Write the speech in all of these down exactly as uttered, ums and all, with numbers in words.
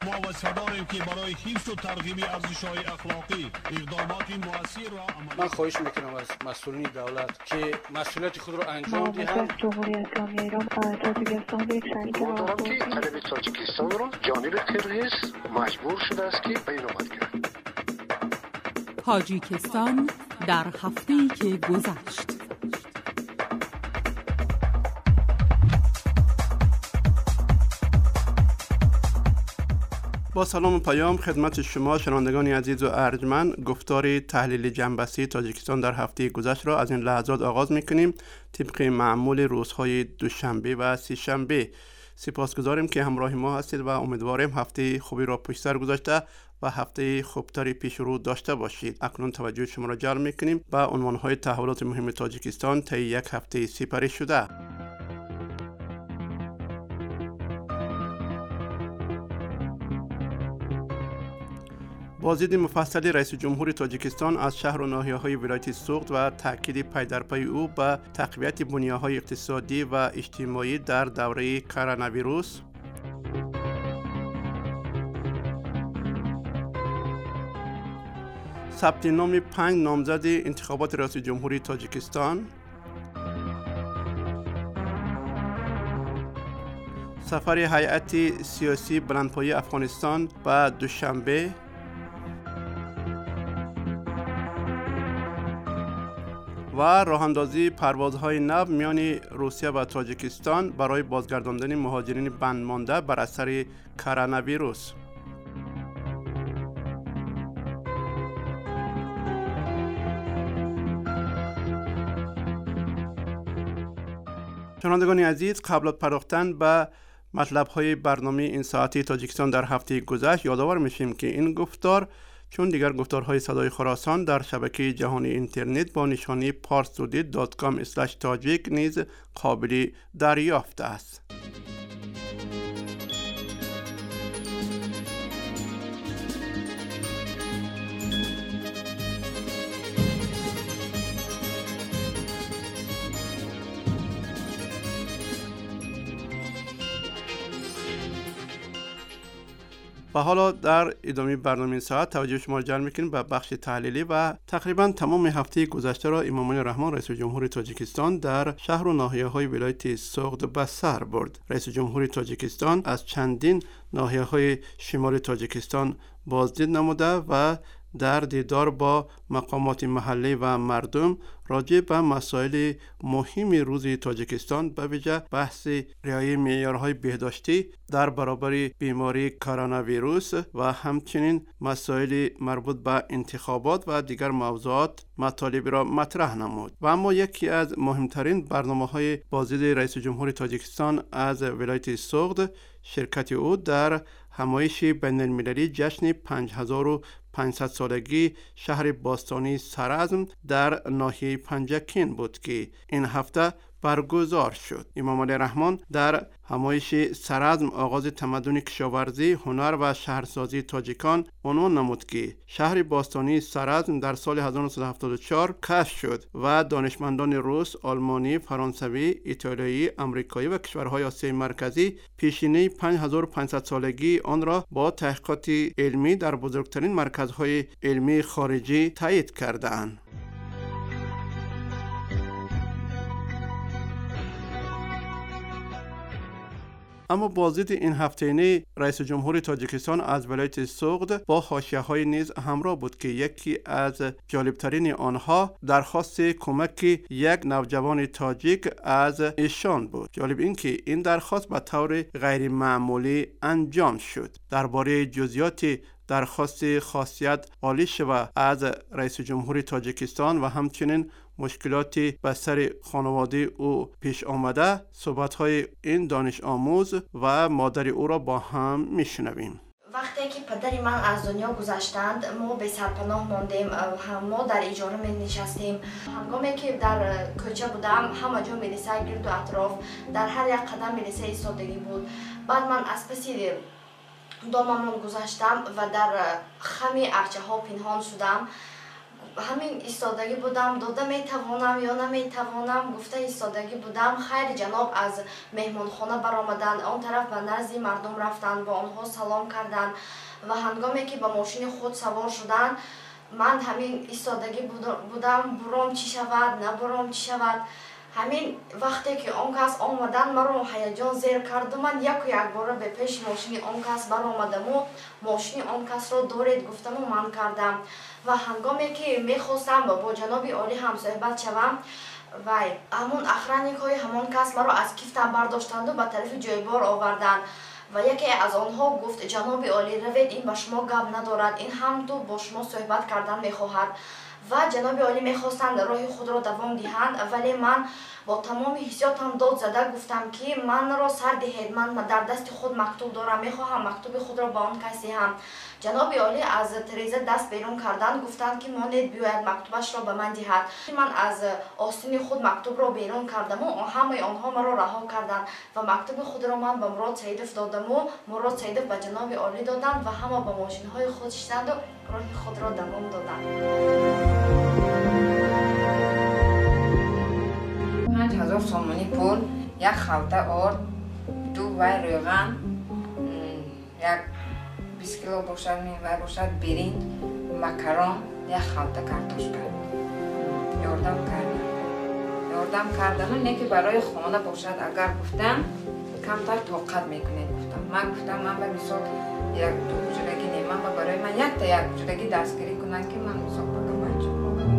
ما وسیله که برای حفظ و ترغیب ارزش‌های اخلاقی اقدامات مؤثر را عملی من خواهش میکنم از مسئولین دولت که مسئولیت خود را انجام دهند. جمهوری اسلامی ایران تاجیکستان یک شریک راهبردی طلب تاجیکستان را جانب قرقیز مجبور شده است که بینامد کرد. تاجیکستان در هفته‌ای که گذشت. با سلام و پیام خدمت شما شنوندگان عزیز و ارجمند، گفتار تحلیل جنبسته تاجیکستان در هفته گذشته را از این لحظات آغاز می‌کنیم طبق معمول روزهای دوشنبه و سه‌شنبه. سپاسگزاریم که همراه ما هستید و امیدواریم هفته خوبی را پشت سر گذاشته و هفته خوبتری پیش رو داشته باشید. اکنون توجه شما را جلب می‌کنیم به عنوان‌های تحولات مهم تاجیکستان طی یک هفته سپری شده. بازدید مفصلی رئیس جمهور تاجیکستان از شهر و ناحیه‌های ولایت سوغد و تاکید پی در پی او به تقویت بنیه‌های اقتصادی و اجتماعی در دوره کرونا ویروس. ثبت نام پنج نامزد انتخابات رئیس جمهوری تاجیکستان. سفر هیئت سیاسی بلندپایه افغانستان به دوشنبه. و راهاندازی پروازهای نو میان روسیه و تاجیکستان برای بازگرداندن مهاجرین بند مانده بر اثر کرونا ویروس. شنوندگان عزیز، قبل از پرداختن به مطلب‌های برنامه این ساعتی تاجیکستان در هفته گذشت، یادآور میشیم که این گفتار چون دیگر گفتارهای صدای خراسان در شبکه جهانی اینترنت با نشانی parstoday دات کام اسلش تاجیک نیز قابل دریافت است. و حالا در ادامه برنامه ساعت توجه شما را جلب می‌کنیم به بخش تحلیلی و تقریبا تمام هفته گذشته را امامالله رحمان رئیس جمهور تاجیکستان در شهر و ناحیه‌های ولایت سوغد به سر برد. رئیس جمهور تاجیکستان از چندین ناحیه‌های شمال تاجیکستان بازدید نموده و در دیدار با مقامات محلی و مردم راجع به مسائل مهم روز تاجیکستان به ویژه بحث رعایت معیارهای بهداشتی در برابر بیماری کرونا ویروس و همچنین مسائل مربوط به انتخابات و دیگر موضوعات مطالب را مطرح نمود. و اما یکی از مهمترین برنامه‌های بازدید رئیس جمهور تاجیکستان از ولایت سوغد شرکت او در همایش بین المللی جشن پنج هزار و پانصد سالگی شهر باستانی سرازم در ناحیه پنجکین بود که این هفته برگزار شد. امامالله رحمان در همایش سرازم آغاز تمدن کشاورزی، هنر و شهرسازی تاجیکان عنوان نمود که شهر باستانی سرازم در سال هزار و نهصد و هفتاد و چهار کشف شد و دانشمندان روس، آلمانی، فرانسوی، ایتالیایی، آمریکایی و کشورهای آسیای مرکزی پیشینه پنج هزار و پانصد سالگی آن را با تحقیقات علمی در بزرگترین مرکزهای علمی خارجی تایید کردند. اما بازدید این هفته‌ای رئیس جمهور تاجیکستان از ولایت سوغد با حاشیه‌های نیز همراه بود که یکی از جالبترین آنها درخواست کمک یک نوجوان تاجیک از ایشان بود. جالب این که این درخواست به طور غیر معمولی انجام شد. درباره جزئیات درخواست خاصیت عالی شوه از رئیس جمهور تاجیکستان و همچنین مشکلاتی به سر خانواده او پیش آمده صحبت‌های این دانش آموز و مادر او را با هم میشنویم. وقتی که پدر من از دنیا گذشتند ما به سرپناه ماندیم، ما در اجاره می نشستیم. هنگامی که در کوچه بودم همه جا ملیسه گرد و اطراف، در هر یک قدم ملیسه ایستادگی بود. بعد من از پسی دامم گذاشتم و در خم ارچه ها پنهان شدم. همین ایستادگی بودم، داده میتوانم یا نمیتوانم گفته ایستادگی بودم. خیر جناب از مهمانخانه برآمدند، آن طرف به نزد مردم رفتند، با آنها سلام کردند و هنگامی که به ماشین خود سوار شدند من همین ایستادگی بودم، برام چی شود نبرام چی شود. همین وقتی که آن کس آمدن مرا هیجان زیر کرد و من یک و یک باره به پیش ماشین آن کس برآمدم و ماشین آن کس را دارید گفتم و من کردم و هنگامی که میخواستم با جناب عالی هم صحبت شوم و همون اخرانیک های همان کس مرا از کیفتم برداشتند و به طرف جایبار آوردند و یکی از آنها گفت جناب عالی روید، این به شما گپ ندارد، این هم تو با شما صحبت کردن میخواهد و جناب عالی میخواستند راه خود را دوام دهند. ولی من با تمام حسیاتم داد زده گفتم که من را سر دهید، من در دست خود مکتوب دارم، میخواهم مکتوب خود را با آن کسی هم. جناب عالی از تریزه دست بیرون کردند، گفتند که مانید بیاید مکتوبش را به من دهد. من از آستین خود مکتوب را بیرون کردم و همه آنها مرا رها کردند و مکتوب خود را من به مراد سیدف دادم و مراد سیدف به جناب عالی دادند و همه به ماشین های خود شدند و راه خود را دوام دادند. پنج هزار سومانی پول، یک خلطه آرد، دو وای روغن، یک بیست کیلو باشد، نیم وای باشد، برنج، مکرون، یک خلطه کارتوشکا یاردم کردم. یاردم کردم نه که برای خانه باشد، اگر گفتم کمتر طاقت میکنه گفتم. من گفتم من به مثال یک دو بجرگی نیم، من برای من یک تا یک بجرگی دستگیری کنن که من مثال بگم انجام.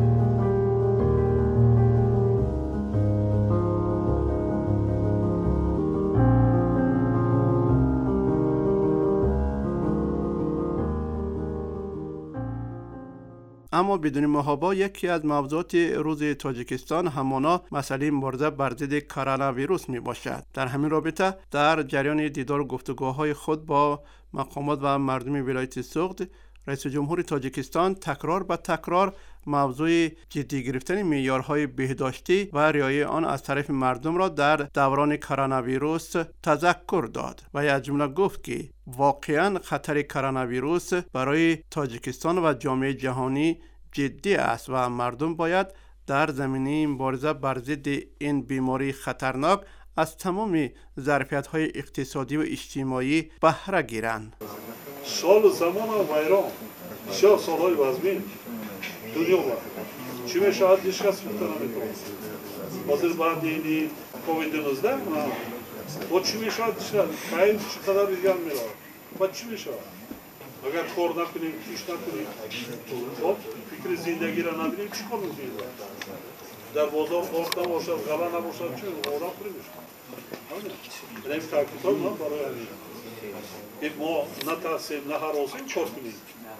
اما بدون محابا یکی از موضوعات روز تاجیکستان همانا مسئله مبارزه بر ضد کرونا ویروس می باشد. در همین رابطه در جریان دیدار و گفتگوهای خود با مقامات و مردم ولایت سوغد، رئیس جمهور تاجیکستان تکرار به تکرار موضوع جدی گرفتن معیارهای بهداشتی و رعایت آن از طرف مردم را در دوران کرونا ویروس تذکر داد و از جمله گفت که واقعا خطر کرونا ویروس برای تاجیکستان و جامعه جهانی جدی است و مردم باید در زمینه مبارزه بر ضد این بیماری خطرناک از تمام ظرفیت‌های اقتصادی و اجتماعی بهره گیرند. سال زمان ویران بسیار سالهای وزمین دنیا بود. چی میشود هیچ کس میتونه نمیتونه. حاضر بعد اینی کووید نوزده با چی میشود خیلی چقدر دیگر میرود. با چی میشود؟ اگر کار نکنیم، کیش نکنیم، خب فکر زندگی را نداریم چی کار میکنیم؟ در بازار آرد نباشد، غله نباشد، چی آرام کنیم میشود. این تاکید ها برای همین. ما نترسیم، نه هراسیم، کار کنیم.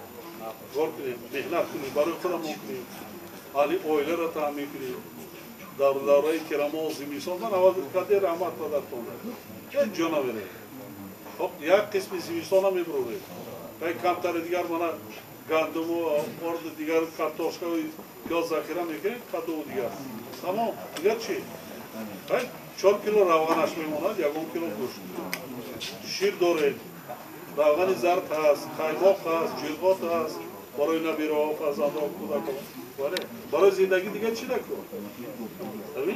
کار کنیم، مهنت کنیم، برای خودمون کنیم. حالی اویله را تامین کنیم. در دورای کرما و زمستان من اول کدی رحمت دادتون. چه جانا بره. خب یک قسم زمستان هم میبروه. یک کمتر دیگر من گندم و آرد دیگر کارتوشکا و پیاز ذخیره میکنیم، کدو دیگر. تمام. دیگر چی؟ چهار کیلو روغنش میماند، یکم کیلو گوشت. شیر داریم. روغن زرد هست، قایماق هست، جلغات هست، برای نبیره ها، فرزند ها، کودک ها. برای زندگی دیگه چی نکن؟ ببین؟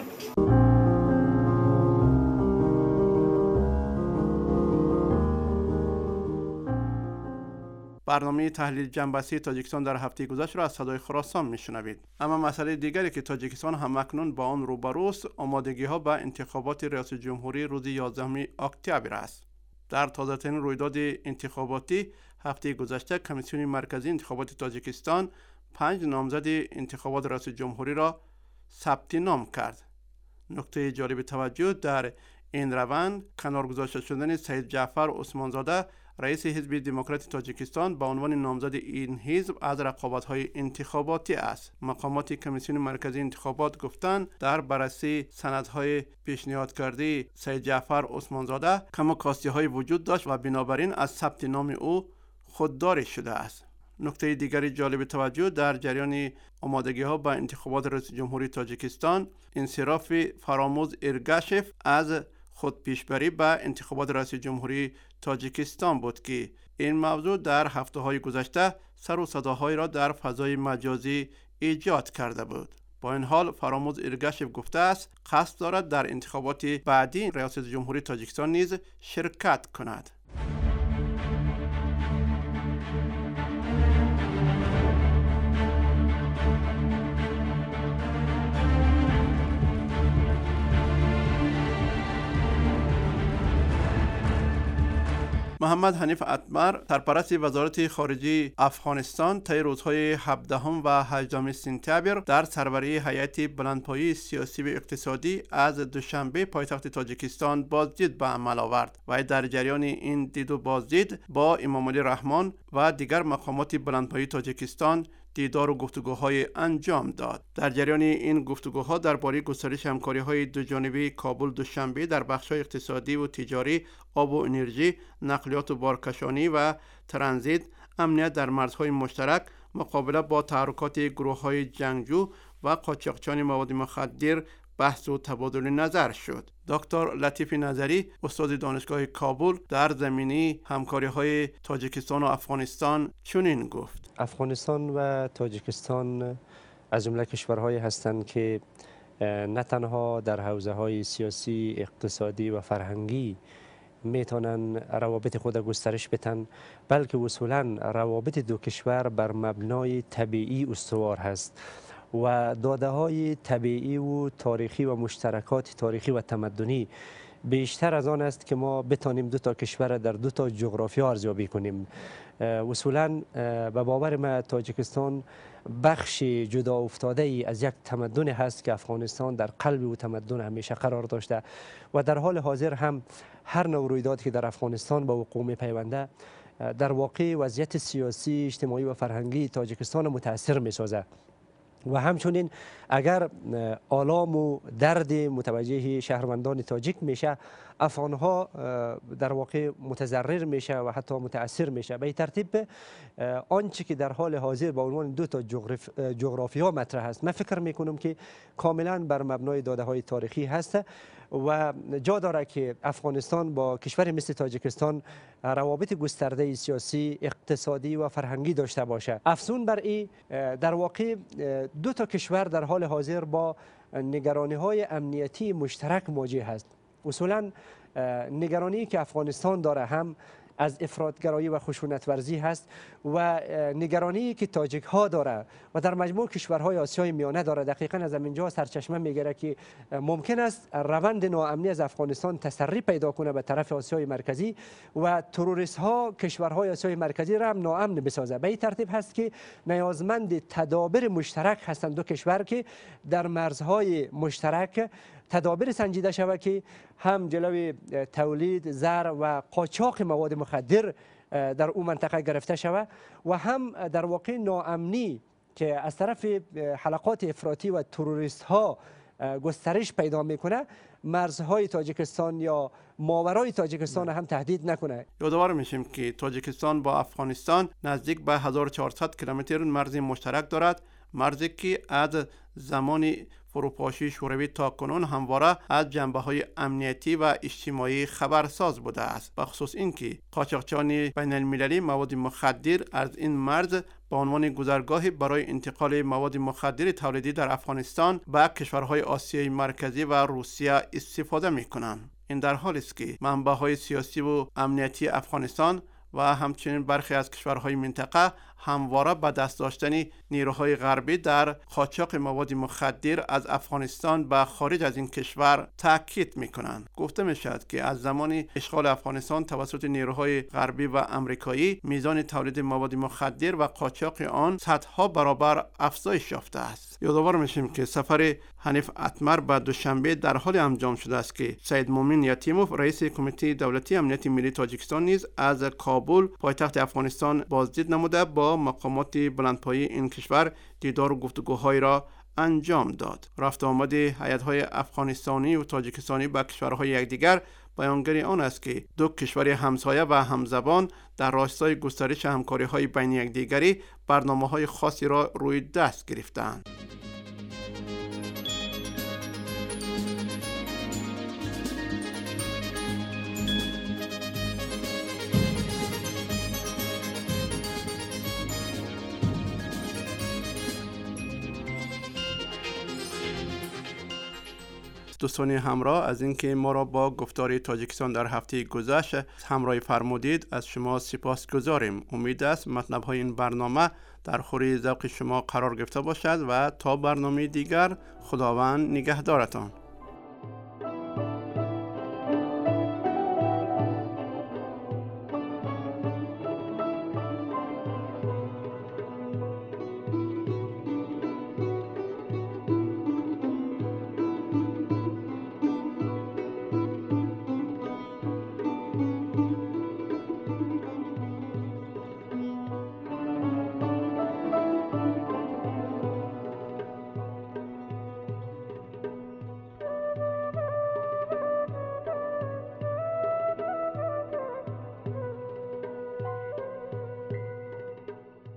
برنامه تحلیل جنبشی تاجیکستان در هفته گذشته را از صدای خراسان میشنوید. اما مسئله دیگری که تاجیکستان همکنون با آن روبروست، آمادگی ها به انتخابات ریاست جمهوری روز یازدهم اکتبر است. در تازه‌ترین رویداد انتخاباتی هفته گذشته کمیسیون مرکزی انتخابات تاجیکستان پنج نامزد انتخابات ریاست جمهوری را ثبت نام کرد. نکته جالب توجه در این روند کنار گذاشته شدن سید جعفر عثمانزاده رئیس حزب دموکرات تاجیکستان به عنوان نامزد این حزب از رقابت‌های انتخاباتی است. مقامات کمیسیون مرکزی انتخابات گفتند در بررسی سندهای پیشنهاد کرده سید جعفر عثمانزاده کم و کاستی‌های وجود داشت و بنابراین از ثبت نام او خودداری شده است. نکته دیگری جالب توجه در جریان آمادگی‌ها به انتخابات رئیس جمهوری تاجیکستان انصراف فراموز ارگاشف از خود پیشبری به انتخابات رئیس جمهوری تاجیکستان بود که این موضوع در هفته‌های گذشته سر و صداهای را در فضای مجازی ایجاد کرده بود. با این حال فراموز ایرگاشیف گفته است قصد دارد در انتخابات بعدی ریاست جمهوری تاجیکستان نیز شرکت کند. محمد حنیف اتمر سرپرست وزارت خارجه افغانستان طی روزهای هفدهم و هجدهم سپتامبر در سروری هیئت بلندپایه سیاسی و اقتصادی از دوشنبه پایتخت تاجیکستان بازدید به عمل آورد و در جریان این دید و بازدید با امامعلی رحمان و دیگر مقامات بلندپایه تاجیکستان دیدار و گفتگوهای انجام داد. در جریان این گفتگوها درباره گسترش همکاری‌های دوجانبه کابل دوشنبه در بخش‌های اقتصادی و تجاری، آب و انرژی، نقلیات و بارکشانی و ترانزیت، امنیت در مرزهای مشترک، مقابله با تحرکات گروه‌های جنگجو و قاچاقچیان مواد مخدر بحث و تبادل نظر شد. دکتر لطیف نظری استاد دانشگاه کابل در زمینه همکاری‌های تاجیکستان و افغانستان چنین گفت: افغانستان و تاجیکستان از جمله کشورهایی هستند که نه تنها در حوزه‌های سیاسی، اقتصادی و فرهنگی میتونن روابط خود گسترش بدن، بلکه اصولا روابط دو کشور بر مبنای طبیعی استوار هست و داده های طبیعی و تاریخی و مشترکات تاریخی و تمدنی بیشتر از آن است که ما بتانیم دو تا کشور در دو تا جغرافیا ارزیابی کنیم. اصولا به باور ما تاجیکستان بخش جدا افتاده ای از یک تمدن هست که افغانستان در قلب و تمدن همیشه قرار داشته و در حال حاضر هم هر نوع رویدادی که در افغانستان به وقوع می‌پیونده در واقع وضعیت سیاسی، اجتماعی و فرهنگی تاجیکستان متاثر می‌سازد. و همچنین اگر آلام و درد متوجه شهروندان تاجیک میشه، افغانها در واقع متضرر میشه و حتی متاثر میشه. به این ترتیب آنچه که در حال حاضر با عنوان دو تا جغرافیا مطرح است، من فکر میکنم که کاملا بر مبنای داده های تاریخی هست و جا داره که افغانستان با کشور مثل تاجیکستان روابط گسترده سیاسی، اقتصادی و فرهنگی داشته باشه. افزون بر این در واقع دو تا کشور در حال حاضر با نگرانی های امنیتی مشترک مواجه هست. اصولا نگرانی که افغانستان داره هم از افراطگرایی و خشونت ورزی هست و نگرانی که تاجیک ها داره و در مجموع کشورهای آسیای میانه داره. دقیقاً از اینجا سرچشمه میگیره که ممکن است روند ناامنی از افغانستان تسری پیدا کنه به طرف آسیای مرکزی و تروریست ها کشورهای آسیای مرکزی را هم ناامن بسازه. به این ترتیب هست که نیازمند تدابیر مشترک هستند دو کشور که در مرزهای مشترک تدابیر سنجیده شود که هم جلوی تولید، زر و قاچاق مواد مخدر در اون منطقه گرفته شود و هم در واقع ناامنی که از طرف حلقات افراطی و تروریست ها گسترش پیدا میکنه مرزهای تاجیکستان یا ماورای تاجیکستان هم تهدید نکنه. یادآور میشیم که تاجیکستان با افغانستان نزدیک به هزار و چهارصد کیلومتر مرز مشترک دارد، مرزی که از زمان فروپاشی شوروی تا کنون همواره از جنبه‌های امنیتی و اجتماعی خبرساز بوده است، به خصوص اینکه قاچاقچیان بین المللی مواد مخدر از این مرز به عنوان گذرگاهی برای انتقال مواد مخدر تولیدی در افغانستان به کشورهای آسیای مرکزی و روسیه استفاده می‌کنند. این در حالی است که منبع‌های سیاسی و امنیتی افغانستان و همچنین برخی از کشورهای منطقه همواره به دست داشتن نیروهای غربی در قاچاق مواد مخدر از افغانستان به خارج از این کشور تاکید میکنند. گفته میشد که از زمان اشغال افغانستان توسط نیروهای غربی و آمریکایی میزان تولید مواد مخدر و قاچاق آن صدها برابر افزایش یافته است. یادآور میشیم که سفر حنیف اتمر به دوشنبه در حال انجام شده است که سید مومن یتیموف رئیس کمیته دولتی امنیت ملی تاجیکستان نیز از کابل پایتخت افغانستان بازدید نموده با مقامات بلندپایه این کشور دیدار و گفتگوهای را انجام داد. رفت آمد هیئت‌های افغانستانی و تاجیکستانی به کشورهای یکدیگر بیانگر آن است که دو کشور همسایه و همزبان در راستای گسترش همکاری‌های بین یکدیگری برنامه‌های خاصی را روی دست گرفتند. دوستان همراه از اینکه ما را با گفتار تاجیکستان در هفته گذشت همراه فرمودید از شما سپاس گذاریم. امید است مطلب های این برنامه در خوری ذوق شما قرار گرفته باشد و تا برنامه دیگر خداوند نگهدارتان.